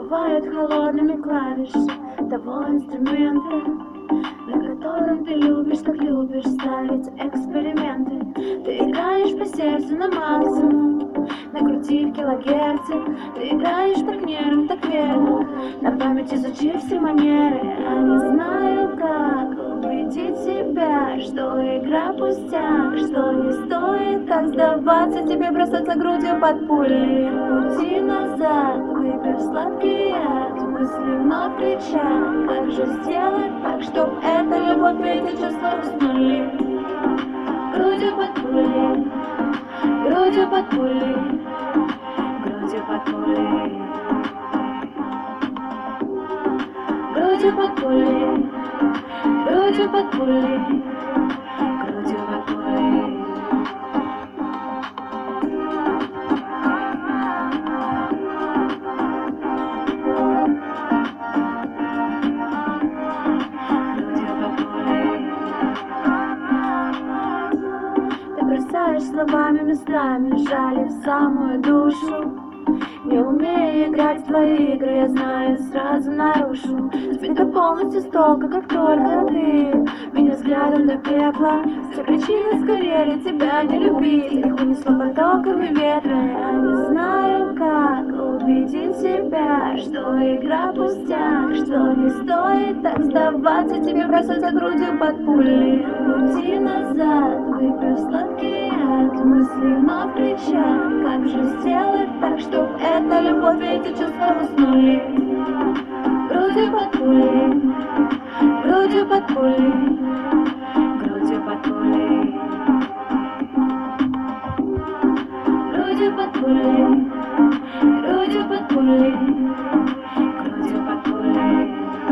бывают холодными клавиши того инструмента, на котором ты любишь, так любишь ставить эксперименты. Ты играешь по сердцу на максимум, накрутив килогерцы. Ты играешь так нервно, так верно, на память изучив все манеры. Я не знаю, как убедить себя, что игра пустяк, что не стоит так сдаваться, тебе бросаться грудью под пули. Пути назад, выпив сладкий яд, мысли вновь кричат: как же сделать так, чтоб эта любовь, эти чувства уснули? Грудью под пулей, грудью под пулей, грудью под пулей, грудью под пулей, грудью под пулей, грудью под пулей. Бросаешь словами местами, жали в самую душу. Не умея играть в твои игры, я знаю, сразу нарушу. Сбита полностью с толка, как только ты меня взглядом до пекла. Все причины сгорели тебя не любить, их унесло потоками ветра. Я не знаю, как убедить себя, что игра пустяк, что не стоит так сдаваться, тебе бросаться грудью под пули. Пути назад, выпив сладкий яд, мысли вновь кричат: как же сделать так, чтоб эта любовь, эти чувства уснули? Грудью под пулей, грудью под пулей, грудью под пулей, грудью под пулей, грудью под пулей, грудью под пулей.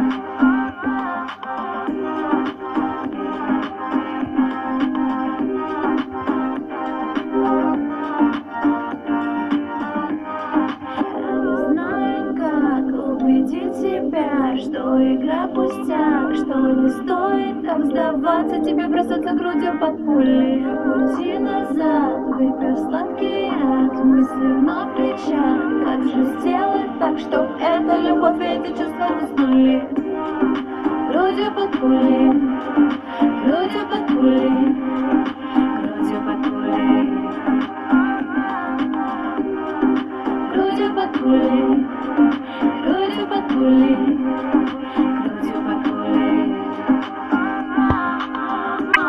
Убедить себя, что игра пустяк, что не стоит так сдаваться, тебе бросаться грудью под пули. Пути назад, выпив сладкий яд, мысли вновь кричат: как же сделать так, чтоб эта любовь, эти чувства уснули? Грудью под пули, грудью под пули, грудью под пули, грудью под пули, грудью под пули.